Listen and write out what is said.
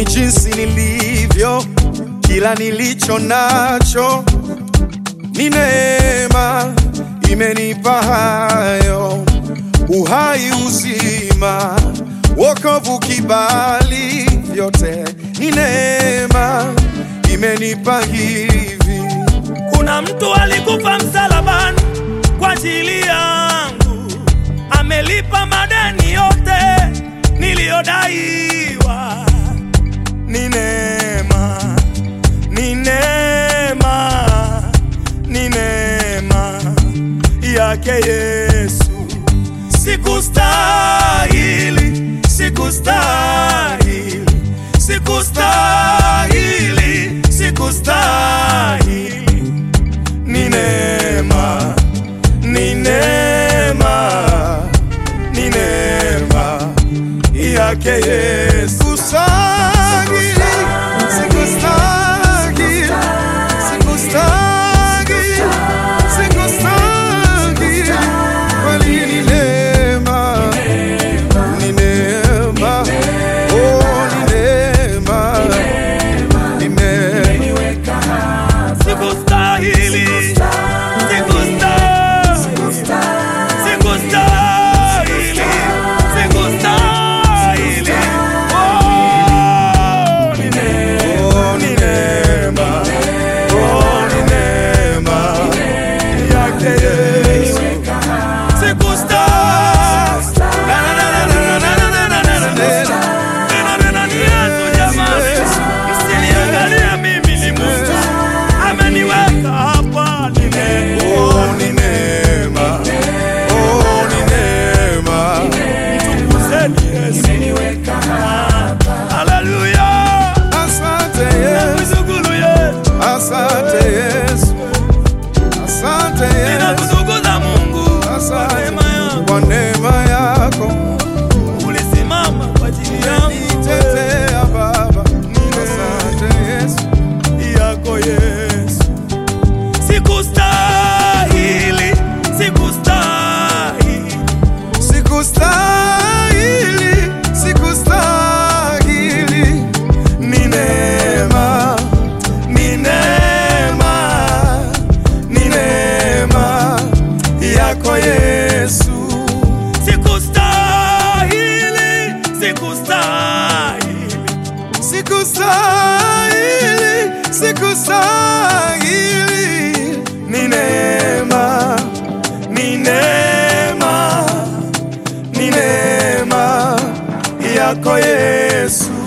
Mimi jinsi nilivyo, kila nilicho nacho ni neema imenipa hayo, uhai, uzima, wokovu, kibali, vyote ni neema imenipa hivi. Kuna mtu alikufa msalabani kwa ajili yangu, amelipa madeni yote niliyodaiwa. Ni neema, ni neema, ni neema yake Yesu. Sikustahili, sikustahili, sikustahili, sikustahili. Ni neema, ni neema, ni neema yake Yesu. Sikustahili, sikustahili, sikustahili, sikustahili. Kweli ni neema, ni neema, oh ni neema, ni neema. Sikustahili, kwa neema yako ulisimama kwa ajili yangu, nitetea Baba. Asante Yesu, yako Yesu. Sikustahili, sikustahili, sikustahili, sikustahili. Ni neema, ni neema, ni neema yako Yesu. Sikustahili, sikustahili, sikustahili, sikustahili. Ni neema, ni neema, ni neema yako Yesu.